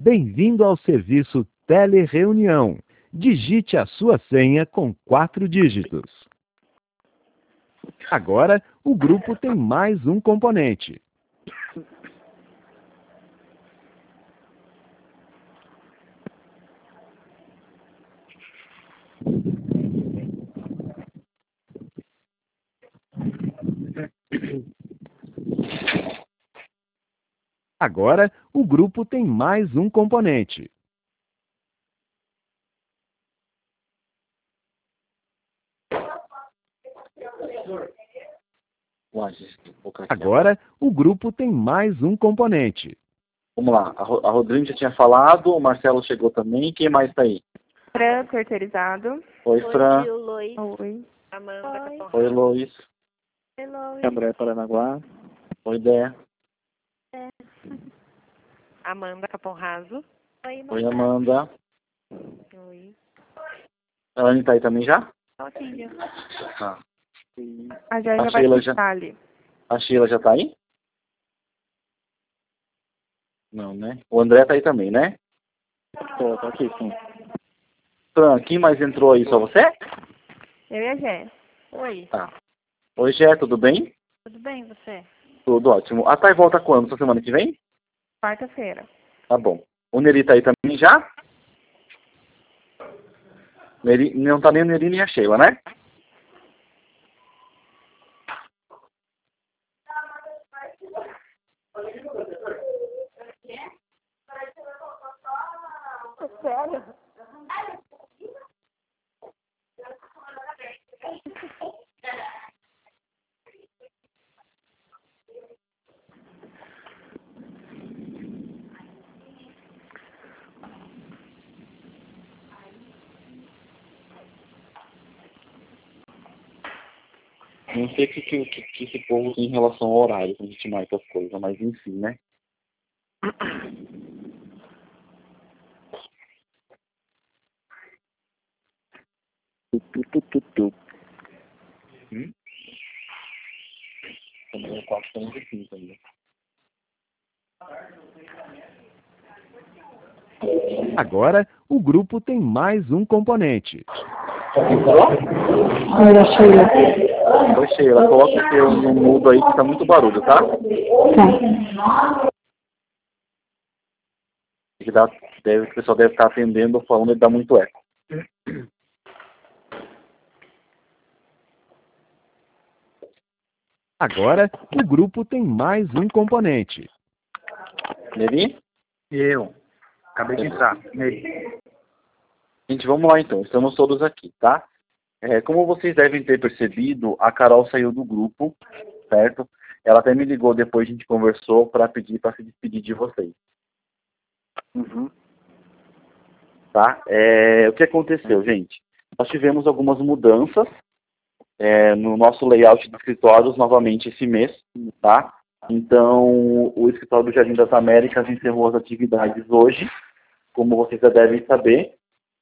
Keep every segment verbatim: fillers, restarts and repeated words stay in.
Bem-vindo ao serviço Telereunião. Digite a sua senha com quatro dígitos. Agora, o grupo tem mais um componente. Agora, o grupo tem mais um componente. Agora, o grupo tem mais um componente. Vamos lá, a, Ro a Rodrigo já tinha falado, o Marcelo chegou também, quem mais está aí? Fran, terceirizado. Oi, Fran. Oi, Oi. Amanda, Oi, Oi Lois. Oi, Lois. André Paranaguá. Oi, Dé. É. Amanda Capão Raso. Oi, Oi, Amanda. Oi. A Anne está aí também já? Ó, filha. Tá. A Jéssica A vai Sheila já- estar ali. A Sheila já está aí? Não, né? O André está aí também, né? Tô, tô aqui, sim. Fran, quem mais entrou aí? Só você? Eu e a Jé. Oi. Tá. Oi, Gé, tudo bem? Tudo bem, você? Tudo ótimo. A Thay volta quando? Essa semana que vem? Quarta-feira. Tá bom. O Neri tá aí também já? Neri, não tá nem o Neri nem a Sheila, né? Sério? Não sei o que, que, que, que esse povo tem em relação ao horário, quando a gente marca as coisas, mas enfim, né? Tu, tu, tu, tu, tu. Hum? Também é quatro pontos e cinco ainda. Agora, o grupo tem mais um componente. Quem falou? Oi, a Sheila. Oi, Sheila, coloca o seu no mudo aí que tá muito barulho, tá? Tá. Que dá, deve, o pessoal deve estar atendendo ou falando e dá muito eco. Agora, o grupo tem mais um componente. Neri? Eu. Acabei de entrar. Nele. Gente, vamos lá então. Estamos todos aqui, tá? É, como vocês devem ter percebido, a Carol saiu do grupo, certo? Ela até me ligou depois, a gente conversou para pedir para se despedir de vocês. Uhum. Tá? É, o que aconteceu, gente? Nós tivemos algumas mudanças é, no nosso layout dos escritórios novamente esse mês, tá? Então, o escritório do Jardim das Américas encerrou as atividades hoje, como vocês já devem saber,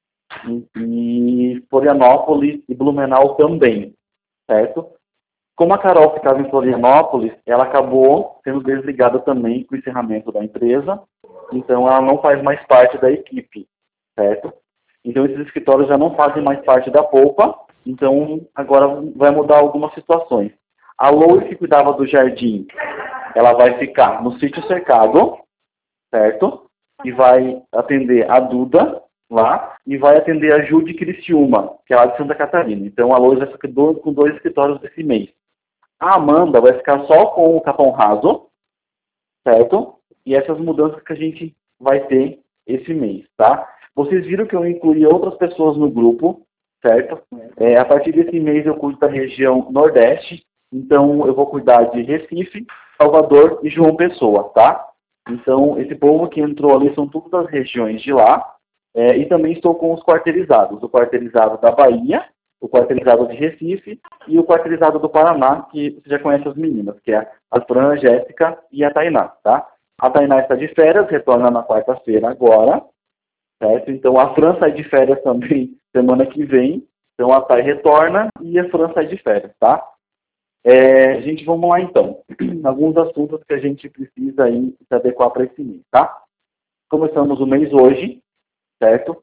e, e Florianópolis e Blumenau também, certo? Como a Carol ficava em Florianópolis, ela acabou sendo desligada também com o encerramento da empresa, então ela não faz mais parte da equipe, certo? Então esses escritórios já não fazem mais parte da polpa, então agora vai mudar algumas situações. A Lois, que cuidava do jardim, ela vai ficar no sítio cercado, certo? E vai atender a Duda lá, e vai atender a Ju de Criciúma, que é lá de Santa Catarina. Então a Lois vai ficar com dois escritórios desse mês. A Amanda vai ficar só com o Capão Raso, certo? E essas mudanças que a gente vai ter esse mês, tá? Vocês viram que eu incluí outras pessoas no grupo, certo? É, a partir desse mês eu cuido da região Nordeste, então eu vou cuidar de Recife, Salvador e João Pessoa, tá? Então esse povo que entrou ali são todas as regiões de lá, é, e também estou com os quarteirizados, o quarteirizado da Bahia, o quarteirizado de Recife e o quarteirizado do Paraná, que você já conhece as meninas, que é a Fran, a Jéssica e a Tainá, tá? A Tainá está de férias, retorna na quarta-feira agora, certo? Então a Fran sai de férias também semana que vem, então a Thay retorna e a Fran sai de férias, tá? É, gente, vamos lá então. Alguns assuntos que a gente precisa aí se adequar para esse mês, tá? começamos o mês hoje, certo?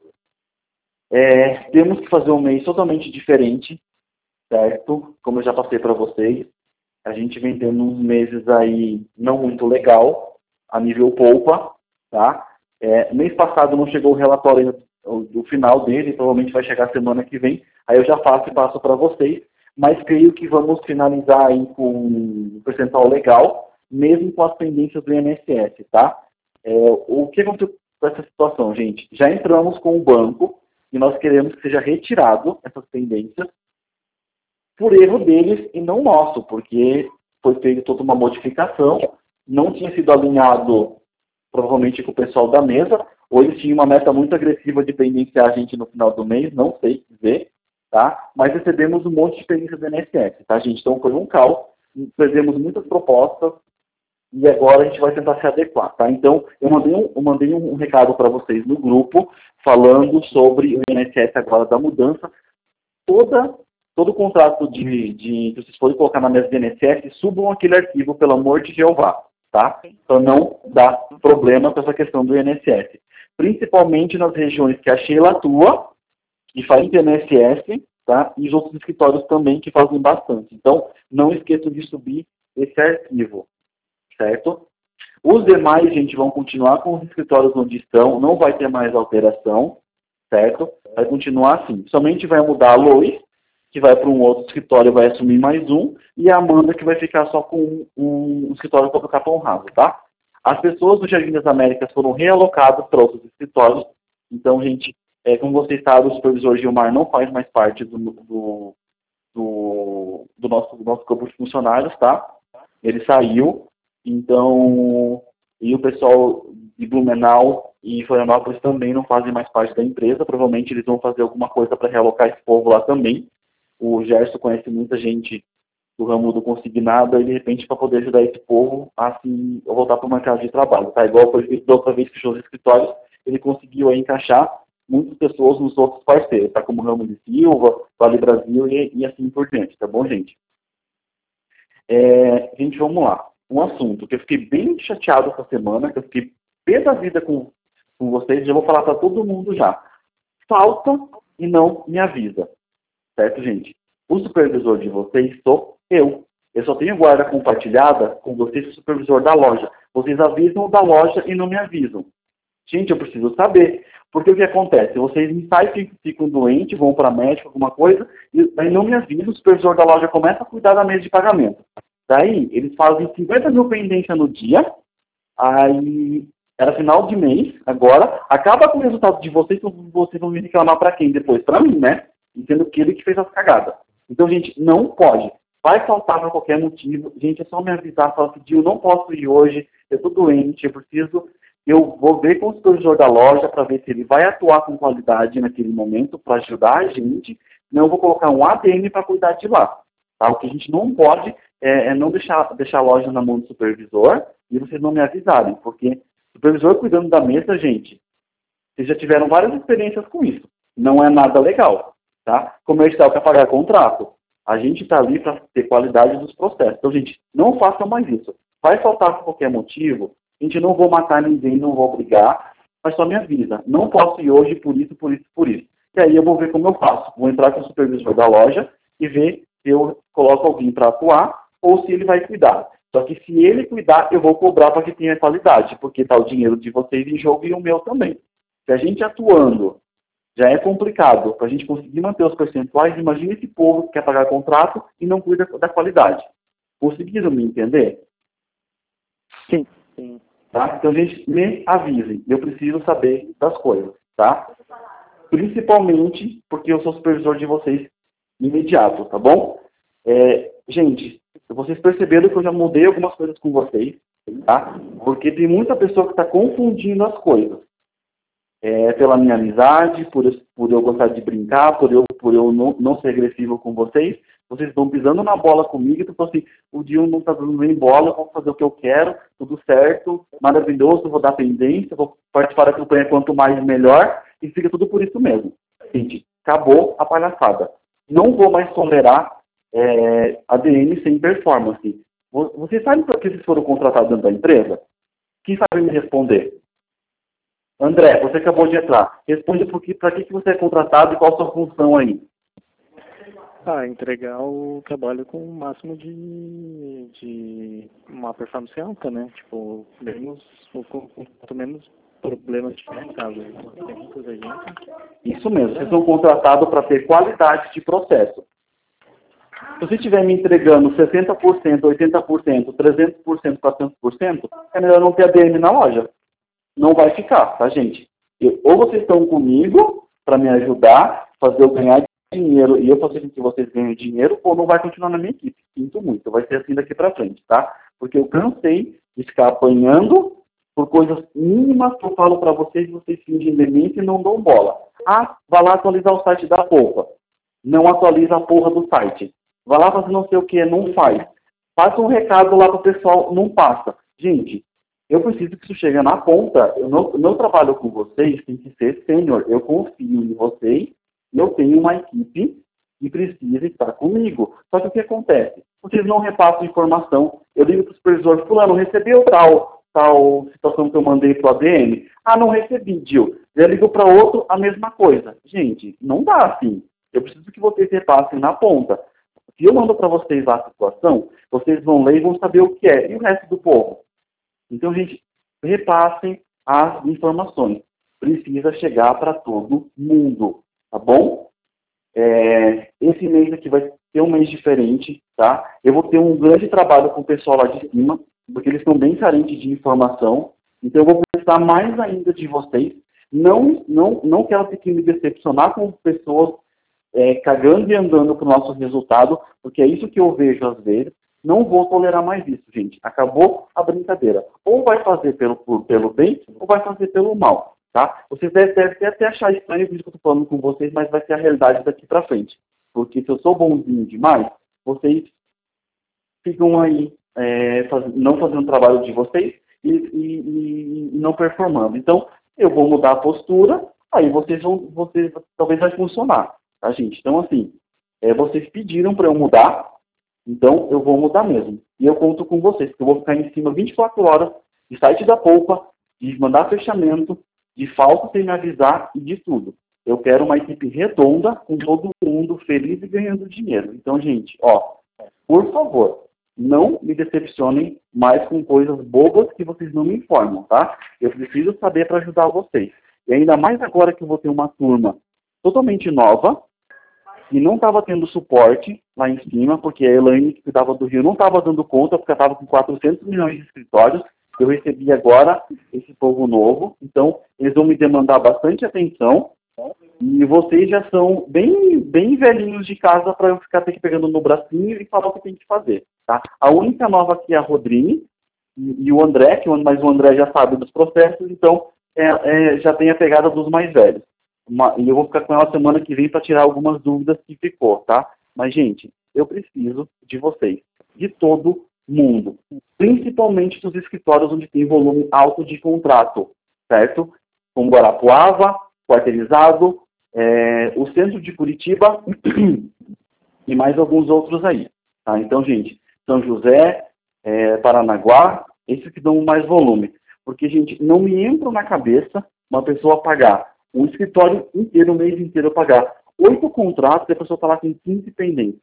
É, temos que fazer um mês totalmente diferente, certo? Como eu já passei para vocês, a gente vem tendo uns meses aí não muito legal, a nível polpa, tá? É, mês passado não chegou o relatório ainda do, do final dele, provavelmente vai chegar semana que vem, aí eu já faço e passo para vocês, mas creio que vamos finalizar aí com um percentual legal, mesmo com as pendências do I N S S, tá? É, o que aconteceu com essa situação, gente? Já entramos com o banco e nós queremos que seja retirado essas pendências por erro deles e não nosso, porque foi feita toda uma modificação, não tinha sido alinhado provavelmente com o pessoal da mesa, ou eles tinham uma meta muito agressiva de pendenciar a gente no final do mês, não sei dizer, tá? Mas recebemos um monte de pendência do I N S S, tá, gente? Então foi um caos, perdemos muitas propostas, e agora a gente vai tentar se adequar, tá? Então, eu mandei um, eu mandei um, um recado para vocês no grupo, falando sobre o I N S S agora da mudança. Toda, todo o contrato de, de, que vocês forem colocar na mesa do I N S S, subam aquele arquivo, pelo amor de Jeová, tá? Para não dar problema com essa questão do I N S S. Principalmente nas regiões que a Sheila atua, que faz I N S S, tá? E os outros escritórios também que fazem bastante. Então, não esqueçam de subir esse arquivo. Certo? Os demais, gente, vão continuar com os escritórios onde estão, não vai ter mais alteração, certo? Vai continuar assim. Somente vai mudar a Lois, que vai para um outro escritório, vai assumir mais um, e a Amanda, que vai ficar só com um, um escritório para o Capão Raso, tá? As pessoas do Jardim das Américas foram realocadas para outros escritórios, então, gente, é, como vocês sabem, o supervisor Gilmar não faz mais parte do, do, do, do nosso, do nosso campo de funcionários, tá? Ele saiu. Então, e o pessoal de Blumenau e Florianópolis também não fazem mais parte da empresa. Provavelmente eles vão fazer alguma coisa para realocar esse povo lá também. O Gerson conhece muita gente do ramo do consignado e, de repente, para poder ajudar esse povo a, se, a voltar para o mercado de trabalho. Tá? Igual foi feito da outra vez que fechou os escritórios, ele conseguiu aí encaixar muitas pessoas nos outros parceiros, tá? Como Ramo de Silva, Vale Brasil e, e assim por diante. Tá bom, gente? É, gente, vamos lá. Um assunto que eu fiquei bem chateado essa semana, que eu fiquei pé da vida com, com vocês, já vou falar para todo mundo já. Falta e não me avisa. Certo, gente? O supervisor de vocês sou eu. Eu só tenho guarda compartilhada com vocês, o supervisor da loja. Vocês avisam da loja e não me avisam. Gente, eu preciso saber. Porque o que acontece? Vocês me saem, ficam doentes, vão para médico, alguma coisa, e aí não me avisam, o supervisor da loja começa a cuidar da mesa de pagamento. Daí, eles fazem cinquenta mil pendência no dia, aí era final de mês, agora, acaba com o resultado de vocês, vocês vão me reclamar para quem depois? Para mim, né? E sendo que ele que fez as cagadas. Então, gente, não pode. Vai faltar por qualquer motivo. Gente, é só me avisar, falar assim, eu não posso ir hoje, eu estou doente, eu preciso... Eu vou ver com o supervisor da loja para ver se ele vai atuar com qualidade naquele momento para ajudar a gente. Não, eu vou colocar um A D M para cuidar de lá. Tá? O que a gente não pode é, é não deixar, deixar a loja na mão do supervisor e vocês não me avisarem. Porque o supervisor cuidando da mesa, gente, vocês já tiveram várias experiências com isso. Não é nada legal. Tá? Comercial quer pagar contrato. A gente está ali para ter qualidade dos processos. Então, gente, não façam mais isso. Vai faltar por qualquer motivo, a gente não vou matar ninguém, não vou brigar, mas só me avisa. Não posso ir hoje por isso, por isso, por isso. E aí eu vou ver como eu faço. Vou entrar com o supervisor da loja e ver se eu coloco alguém para atuar ou se ele vai cuidar. Só que se ele cuidar, eu vou cobrar para que tenha qualidade, porque está o dinheiro de vocês em jogo e o meu também. Se a gente atuando já é complicado para a gente conseguir manter os percentuais, imagina esse povo que quer pagar contrato e não cuida da qualidade. Conseguiram me entender? Sim. Sim. Tá? Então, gente, me avisem. Eu preciso saber das coisas, tá? Principalmente porque eu sou supervisor de vocês imediato, tá bom? É, gente, vocês perceberam que eu já mudei algumas coisas com vocês, tá? Porque tem muita pessoa que está confundindo as coisas. É, pela minha amizade, por, por eu gostar de brincar, por eu, por eu não, não ser agressivo com vocês, vocês estão pisando na bola comigo, então assim, o Dio não está dando nem bola, eu vou fazer o que eu quero, tudo certo, maravilhoso, vou dar pendência, vou participar da campanha quanto mais melhor, e fica tudo por isso mesmo. Gente, acabou a palhaçada. Não vou mais tolerar é, A D M sem performance. Vocês sabem por que vocês foram contratados dentro da empresa? Quem sabe me responder? André, você acabou de entrar. Responde para que, que você é contratado e qual a sua função aí. Ah, entregar o trabalho com o máximo de, de uma performance alta, né? Tipo, menos, com, com, com menos problemas de mercado. Tem muita gente. Isso mesmo, vocês são contratados para ter qualidade de processo. Se você estiver me entregando sessenta por cento, oitenta por cento, trezentos por cento, quatrocentos por cento, é melhor não ter A D M na loja. Não vai ficar, tá, gente? Eu, ou vocês estão comigo para me ajudar, fazer eu ganhar dinheiro e eu fazer com que vocês ganhem dinheiro, ou não vai continuar na minha equipe. Sinto muito, vai ser assim daqui para frente, tá? Porque eu cansei de ficar apanhando por coisas mínimas que eu falo para vocês e vocês fingem demência e não dão bola. Ah, vai lá atualizar o site da Polpa. Não atualiza a porra do site. Vai lá fazer não sei o que, não faz. Passa um recado lá para o pessoal, não passa. Gente, eu preciso que isso chegue na ponta. Eu não, meu trabalho com vocês tem que ser sênior. Eu confio em vocês e eu tenho uma equipe que precisa estar comigo. Só que o que acontece? Vocês não repassam informação. Eu ligo para o supervisor, fulano, recebeu tal, tal situação que eu mandei para o A D M? Ah, não recebi, Gil. Eu ligo para outro, a mesma coisa. Gente, não dá assim. Eu preciso que vocês repassem na ponta. Se eu mando para vocês lá a situação, vocês vão ler e vão saber o que é. E o resto do povo? Então, gente, repassem as informações. Precisa chegar para todo mundo, tá bom? É, esse mês aqui vai ser um mês diferente, tá? Eu vou ter um grande trabalho com o pessoal lá de cima, porque eles estão bem carentes de informação. Então, eu vou precisar mais ainda de vocês. Não, não, não quero ter que me decepcionar com pessoas É, cagando e andando para o nosso resultado, porque é isso que eu vejo às vezes. Não vou tolerar mais isso, gente. Acabou a brincadeira. Ou vai fazer pelo, por, pelo bem, ou vai fazer pelo mal, tá? Vocês devem, devem até achar estranho o que eu estou falando com vocês, mas vai ser a realidade daqui para frente. Porque se eu sou bonzinho demais, vocês ficam aí é, faz, não fazendo o trabalho de vocês e, e, e, e não performando. Então, eu vou mudar a postura, aí vocês vão, vocês, talvez vai funcionar. Tá, gente? Então, assim, é, vocês pediram para eu mudar, então eu vou mudar mesmo. E eu conto com vocês, porque eu vou ficar em cima vinte e quatro horas de site da Polpa, de mandar fechamento, de falta sem me avisar e de tudo. Eu quero uma equipe redonda, com todo mundo feliz e ganhando dinheiro. Então, gente, ó, por favor, não me decepcionem mais com coisas bobas que vocês não me informam, tá? Eu preciso saber para ajudar vocês. E ainda mais agora que eu vou ter uma turma totalmente nova, e não estava tendo suporte lá em cima, porque a Elaine, que cuidava do Rio, não estava dando conta, porque estava com quatrocentos milhões de escritórios. Eu recebi agora esse povo novo, então eles vão me demandar bastante atenção, e vocês já são bem, bem velhinhos de casa para eu ficar ter que pegando no bracinho e falar o que tem que fazer. Tá? A única nova aqui é a Rodrine, e, e o André, que, mas o André já sabe dos processos, então é, é, já tem a pegada dos mais velhos. Uma, e eu vou ficar com ela semana que vem para tirar algumas dúvidas que ficou, tá? Mas, gente, eu preciso de vocês, de todo mundo, principalmente dos escritórios onde tem volume alto de contrato, certo? Como Guarapuava, Quarteirizado, é, o centro de Curitiba e mais alguns outros aí, tá? Então, gente, São José, é, Paranaguá, esses que dão mais volume. Porque, gente, não me entra na cabeça uma pessoa pagar um escritório inteiro, um mês inteiro, eu pagar oito contratos e a pessoa está lá com quinze pendentes.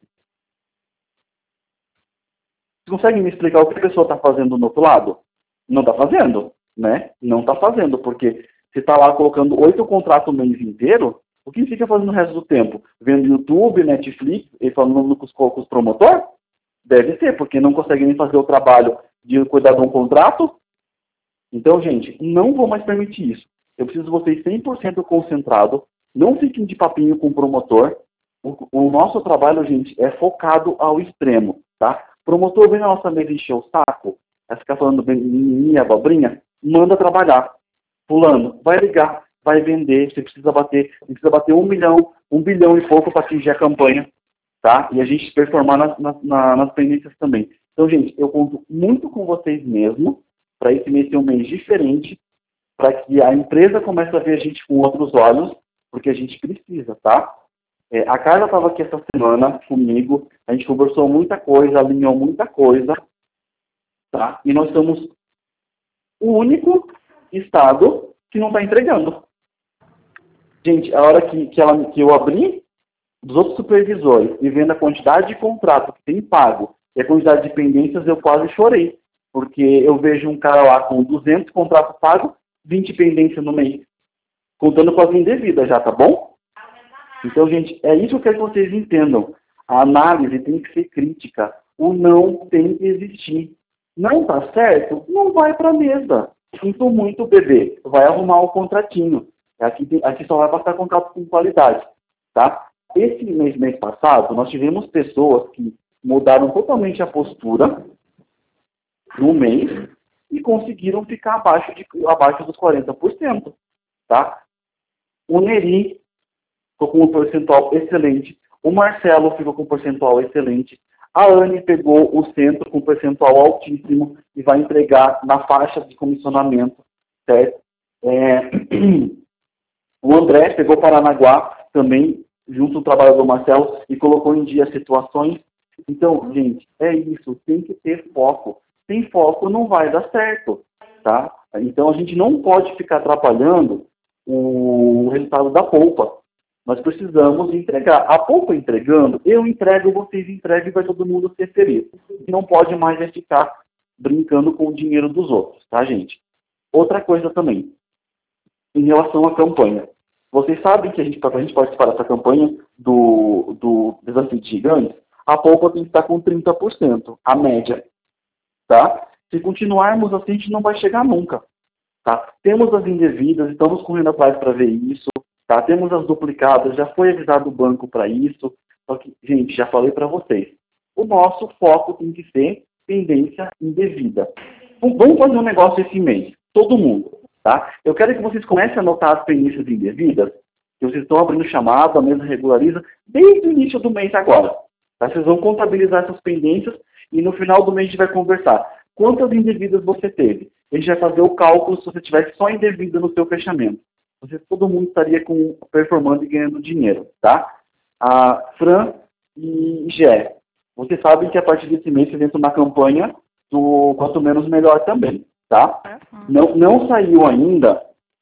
Vocês conseguem me explicar o que a pessoa está fazendo do outro lado? Não está fazendo, né? Não está fazendo, porque se está lá colocando oito contratos o mês inteiro, o que fica fazendo o resto do tempo? Vendo YouTube, Netflix e falando com os, com os promotores? Deve ser, porque não consegue nem fazer o trabalho de cuidar de um contrato. Então, gente, não vou mais permitir isso. Eu preciso de vocês cem por cento concentrados. Não fiquem de papinho com o promotor. O, o nosso trabalho, gente, é focado ao extremo, tá? Promotor vem na nossa mesa encher o saco, vai ficar falando minha abobrinha, manda trabalhar. Fulano, vai ligar, vai vender, você precisa bater, precisa bater um milhão, um bilhão e pouco para atingir a campanha, tá? E a gente performar nas, nas, nas pendências também. Então, gente, eu conto muito com vocês mesmo, para esse mês ser um mês diferente, para que a empresa comece a ver a gente com outros olhos, porque a gente precisa, tá? É, a Carla estava aqui essa semana comigo, a gente conversou muita coisa, alinhou muita coisa, tá? E nós somos o único estado que não está entregando. Gente, a hora que, que, ela, que eu abri dos outros supervisores e vendo a quantidade de contrato que tem pago e a quantidade de pendências, eu quase chorei. Porque eu vejo um cara lá com duzentos contratos pagos, vinte pendências no mês. Contando com as indevidas já, tá bom? Então, gente, é isso que eu quero que vocês entendam. A análise tem que ser crítica. O não tem que existir. Não tá certo? Não vai para a mesa. Sinto muito, bebê. Vai arrumar o contratinho. Aqui, tem, aqui só vai passar contrato com qualidade. Tá? Esse mês, mês passado, nós tivemos pessoas que mudaram totalmente a postura no mês e conseguiram ficar abaixo, de, abaixo dos quarenta por cento. Tá? O Neri ficou com um percentual excelente. O Marcelo ficou com um percentual excelente. A Anne pegou o centro com um percentual altíssimo e vai entregar na faixa de comissionamento. Certo? É... O André pegou Paranaguá também, junto ao trabalho do Marcelo, e colocou em dia situações. Então, gente, é isso. Tem que ter foco. Sem foco não vai dar certo. Tá? Então, a gente não pode ficar atrapalhando o resultado da polpa. Nós precisamos entregar. A polpa entregando, eu entrego, vocês entregam e vai todo mundo ser feliz. Não pode mais é ficar brincando com o dinheiro dos outros, tá, gente? Outra coisa também, em relação à campanha. Vocês sabem que a gente, para a gente participar dessa campanha do, do Desafio de Gigantes, a polpa tem que estar com trinta por cento, a média. Tá? Se continuarmos assim, a gente não vai chegar nunca. Tá? Temos as indevidas, estamos correndo atrás para ver isso. Tá? Temos as duplicadas, já foi avisado o banco para isso. Só que, gente, já falei para vocês. O nosso foco tem que ser pendência indevida. Vamos fazer um negócio esse mês. Todo mundo. Tá? Eu quero que vocês comecem a anotar as pendências indevidas, que vocês estão abrindo chamada, a mesa regulariza, desde o início do mês agora. Tá? Vocês vão contabilizar essas pendências e no final do mês a gente vai conversar. Quantas indevidas você teve? A gente vai fazer o cálculo se você tivesse só indevida no seu fechamento. Você, todo mundo estaria com, performando e ganhando dinheiro. Tá? A Fran e Gé, vocês sabem que a partir desse mês vocês entram na campanha do quanto menos melhor também. Tá? Não, não saiu ainda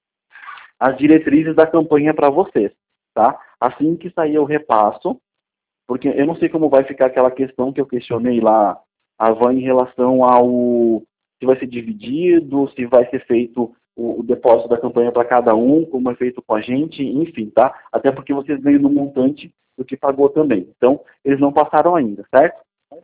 as diretrizes da campanha para vocês. Tá? Assim que sair eu repasso, porque eu não sei como vai ficar aquela questão que eu questionei lá, a Van, em relação ao se vai ser dividido, se vai ser feito o, o depósito da campanha para cada um, como é feito com a gente, enfim, tá? Até porque vocês ganham no montante do que pagou também. Então, eles não passaram ainda, certo?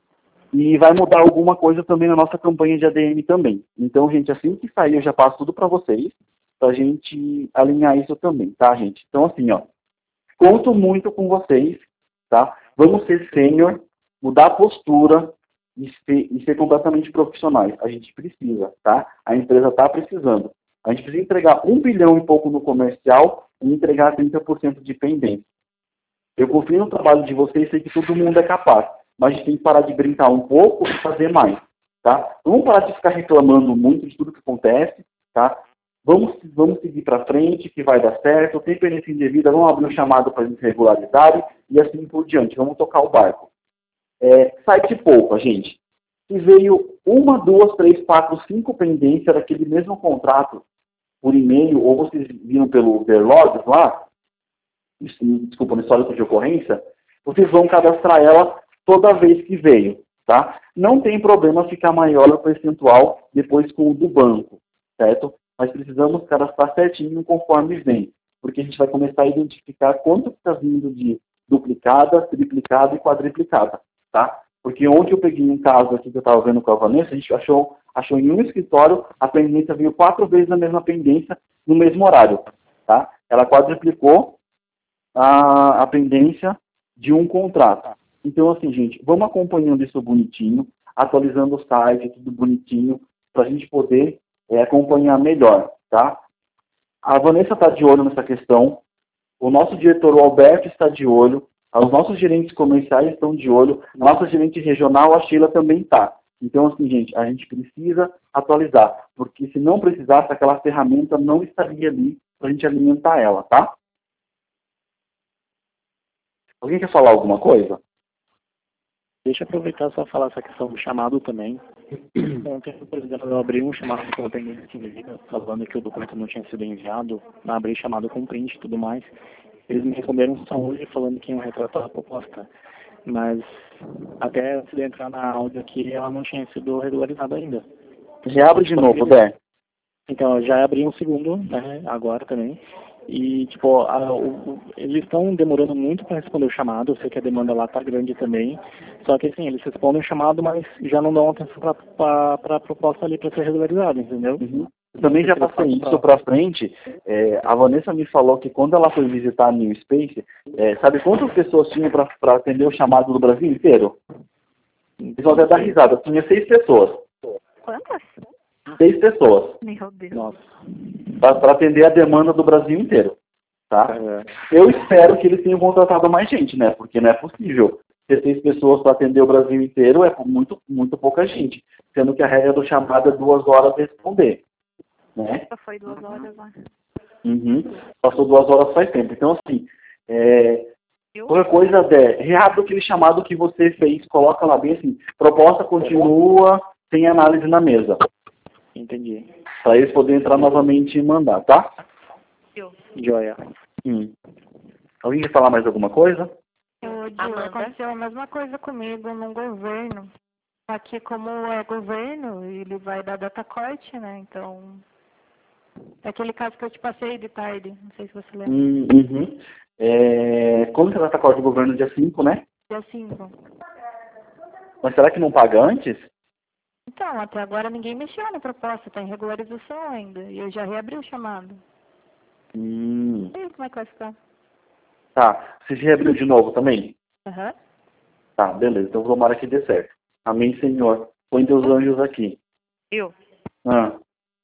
E vai mudar alguma coisa também na nossa campanha de A D M também. Então, gente, assim que sair, eu já passo tudo para vocês, pra gente alinhar isso também, tá, gente? Então, assim, ó, conto muito com vocês, tá? Vamos ser sênior, mudar a postura e ser, e ser completamente profissionais. A gente precisa, tá? A empresa está precisando. A gente precisa entregar um bilhão e pouco no comercial e entregar trinta por cento de pendência. Eu confio no trabalho de vocês, sei que todo mundo é capaz. Mas a gente tem que parar de brincar um pouco e fazer mais, tá? Vamos parar de ficar reclamando muito de tudo que acontece, tá? Vamos, vamos seguir para frente, que vai dar certo. Tem pendência indevida, vamos abrir um chamado para eles regularizarem e assim por diante. Vamos tocar o barco. É, site poupa, gente. Se veio uma, duas, três, quatro, cinco pendências daquele mesmo contrato por e-mail, ou vocês viram pelo Verlogs lá, desculpa, no histórico de ocorrência, vocês vão cadastrar ela toda vez que veio, tá? Não tem problema ficar maior o percentual depois com o do banco, certo? Mas precisamos cadastrar certinho conforme vem, porque a gente vai começar a identificar quanto está vindo de duplicada, triplicada e quadriplicada, tá? Porque ontem eu peguei um caso aqui que eu estava vendo com a Vanessa, a gente achou, achou em um escritório, a pendência veio quatro vezes a mesma pendência no mesmo horário, tá? Ela quadriplicou a, a pendência de um contrato. Então, assim, gente, vamos acompanhando isso bonitinho, atualizando o site, tudo bonitinho, para a gente poder é, acompanhar melhor, tá? A Vanessa está de olho nessa questão, o nosso diretor, o Alberto, está de olho, os nossos gerentes comerciais estão de olho, a nossa gerente regional, a Sheila, também está. Então, assim, gente, a gente precisa atualizar, porque se não precisasse, aquela ferramenta não estaria ali para a gente alimentar ela, tá? Alguém quer falar alguma coisa? Deixa eu aproveitar só falar essa questão do chamado também. Ontem, por exemplo, eu abri um chamado com pendência indevida, falando que o documento não tinha sido enviado, abri chamado com print e tudo mais. Eles me responderam só hoje falando que iam retratar a proposta. Mas até antes de entrar na áudio aqui, ela não tinha sido regularizada ainda. Reabre de novo, Dé. Então, eu já abri um segundo, né, agora também. E, tipo, a, o, eles estão demorando muito para responder o chamado. Eu sei que a demanda lá tá grande também. Só que, assim, eles respondem o chamado, mas já não dão atenção para a proposta ali para ser regularizada, entendeu? Uhum. Eu também já passei isso para frente. É, a Vanessa me falou que quando ela foi visitar a New Space, é, sabe quantas pessoas tinham para atender o chamado do Brasil inteiro? Eles vão até dar risada. Tinha seis pessoas. Quantas? Seis pessoas. Meu Deus. Nossa. Para atender a demanda do Brasil inteiro. Tá? É. Eu espero que eles tenham contratado mais gente, né? Porque não é possível ter seis pessoas para atender o Brasil inteiro, é muito, muito pouca gente. Sendo que a regra do chamado é duas horas responder. Né? Só foi duas horas lá. Uhum. Passou duas horas faz tempo. Então, assim, é... qualquer coisa, é, reabre aquele chamado que você fez, coloca lá bem assim, proposta continua sem análise na mesa. Entendi. Para eles poderem entrar novamente e mandar, tá? Eu. Joia. Hum. Alguém quer falar mais alguma coisa? Eu, Gil, Amanda? aconteceu a mesma coisa comigo no governo. Aqui, como é governo, ele vai dar data corte, né? Então, é aquele caso que eu te passei de tarde. Não sei se você lembra. Hum, uhum. É... Quando você vai acorda do governo? Dia cinco, né? Dia cinco. Mas será que não paga antes? Então, até agora ninguém mexeu na proposta, tá em regularização ainda. E eu já reabri o chamado. Hum. E aí, como é que vai ficar? Tá. Você se reabriu de novo também? Aham. Tá, beleza. Então tomara que dê certo. Amém, Senhor. Põe teus anjos aqui. Eu. Ah,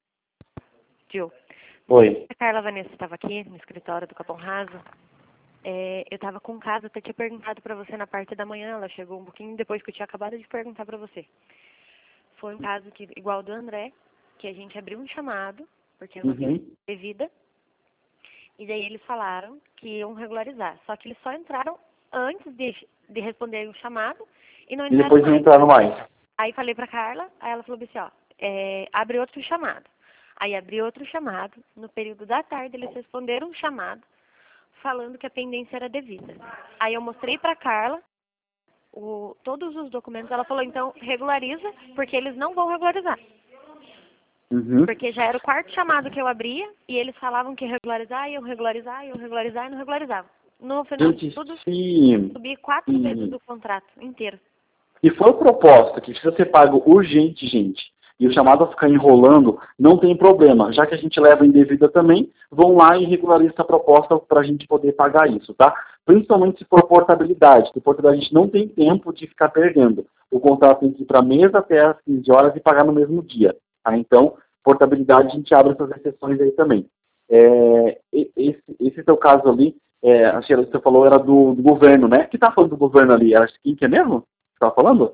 Tio. oi. A Carla Vanessa estava aqui no escritório do Capão Raso. É, eu estava com um caso, até tinha perguntado para você na parte da manhã. Ela chegou um pouquinho depois que eu tinha acabado de perguntar para você. Foi um caso que, igual do André, que a gente abriu um chamado, porque não tinha Uhum. devida. E daí eles falaram que iam regularizar. Só que eles só entraram antes de, de responder o chamado e não E entraram depois não mais. entraram mais. Aí falei pra Carla, aí ela falou assim, ó, é, abre outro chamado. Aí abri outro chamado, no período da tarde eles responderam um chamado, falando que a pendência era devida. Aí eu mostrei pra Carla o, todos os documentos, ela falou, então regulariza, porque eles não vão regularizar. Uhum. Porque já era o quarto chamado que eu abria, e eles falavam que ia regularizar, iam regularizar, iam regularizar, e não regularizavam. No final de Gente, tudo, sim. subi quatro Sim. vezes do contrato inteiro. Se for proposta que precisa ser pago urgente, gente, e o chamado a ficar enrolando, não tem problema. Já que a gente leva indevida também, vão lá e regularizam essa proposta para a gente poder pagar isso, tá? Principalmente se for portabilidade, que portabilidade a gente não tem tempo de ficar perdendo. O contrato tem que ir para a mesa até às quinze horas e pagar no mesmo dia. Tá? Então, portabilidade, a gente abre essas exceções aí também. É, esse, esse teu caso ali, é, a Sheila, que você falou, era do, do governo, né? Que tá falando do governo ali? Era quem que é mesmo? Você tava falando?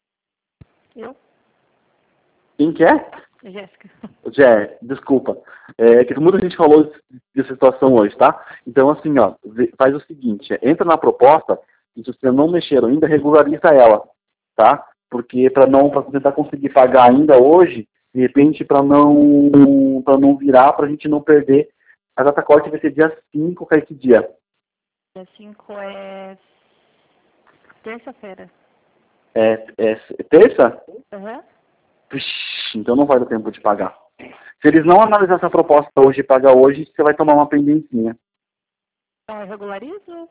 Eu? Quem que é? Jéssica. Jé, desculpa. É que muita gente falou dessa situação hoje, tá? Então, assim, ó, faz o seguinte, entra na proposta e se você não mexer ainda, regulariza ela, tá? Porque para não, para tentar conseguir pagar ainda hoje, de repente, para não, para não virar, para a gente não perder, a data corte vai ser dia cinco, cai que dia? Dia cinco é terça-feira. É, é terça? Aham. Ixi, então não vai dar tempo de pagar. Se eles não analisar essa proposta hoje e pagar hoje, você vai tomar uma pendencinha. Então eu regularizo? O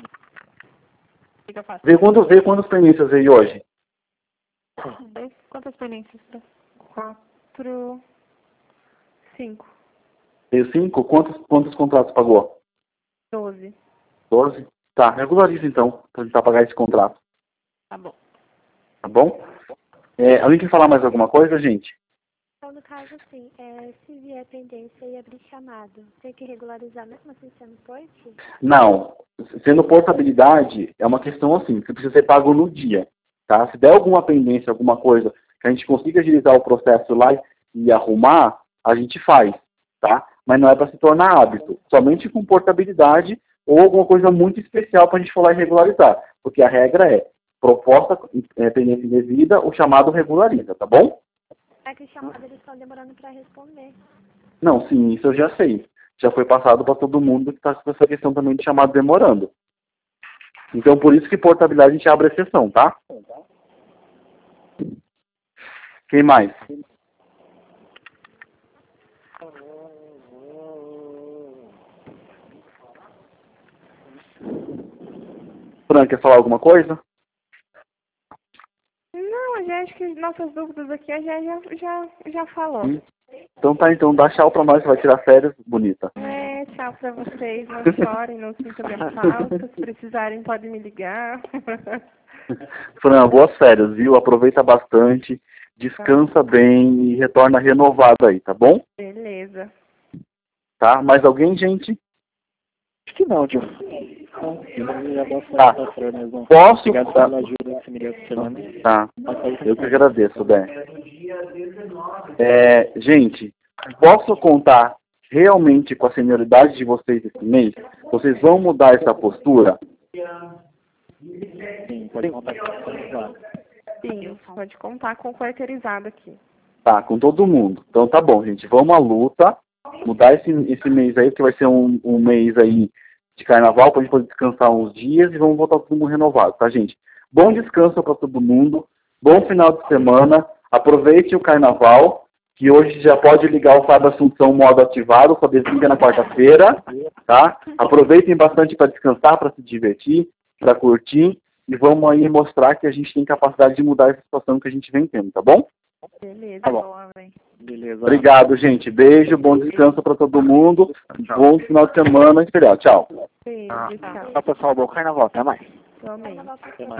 que que eu faço? Vê, quando, vê quantas pendências veio hoje. Dez- Quantas pendências? Quatro... Cinco. Veio cinco? Quantos, quantos contratos pagou? Doze. Doze? Tá, regulariza então, pra tentar pagar esse contrato. Tá bom. Tá bom? É, alguém quer falar mais alguma coisa, gente? Então, no caso, assim, é, se vier pendência e abrir chamado, tem que regularizar mesmo assim sendo porte? Não. Sendo portabilidade, é uma questão assim, que precisa ser pago no dia. Tá? Se der alguma pendência, alguma coisa, que a gente consiga agilizar o processo lá e arrumar, a gente faz. Tá? Mas não é para se tornar hábito. Somente com portabilidade ou alguma coisa muito especial para a gente falar e regularizar. Porque a regra é, proposta é, pendência indevida, o chamado regulariza, tá bom? É que o chamado eles estão demorando para responder. Não, sim, isso eu já sei. Já foi passado para todo mundo que está com essa questão também de chamado demorando. Então, por isso que portabilidade a gente abre exceção, tá? Quem mais? Fran, quer falar alguma coisa? Não, a gente acho que nossas dúvidas aqui a gente já, já, já falou. Hum. Então tá, então dá tchau pra nós, você vai tirar férias, bonita. É, tchau pra vocês, não chorem, não sintam minha falta, se precisarem podem me ligar. Fran, boas férias, viu? Aproveita bastante, descansa bem e retorna renovado aí, tá bom? Beleza. Tá? Mais alguém, gente? Acho que não, Tio. Tá. Posso? Obrigado pela ajuda que me deu essa semana. Tá. Eu que agradeço, Bé. É, gente, posso contar realmente com a senioridade de vocês esse mês? Vocês vão mudar essa postura? Sim, pode contar com lá. Sim, pode contar com o quarteirizado aqui. Tá, com todo mundo. Então tá bom, gente. Vamos à luta. Mudar esse, esse mês aí, que vai ser um, um mês aí de carnaval, pra gente poder descansar uns dias e vamos voltar todo mundo renovado, tá, gente? Bom descanso para todo mundo. Bom final de semana. Aproveite o carnaval, que hoje já pode ligar o Fábio Assunção modo ativado, só desliga na quarta-feira, tá? Aproveitem bastante para descansar, para se divertir, para curtir, e vamos aí mostrar que a gente tem capacidade de mudar essa situação que a gente vem tendo, tá bom? Beleza. Tá bom. Beleza. Obrigado, gente. Beijo, bom descanso para todo mundo. Bom final de semana e feriado. Tchau. Beijo, tchau. Tchau, pessoal. Bom carnaval. Até mais. Igualmente. Até mais.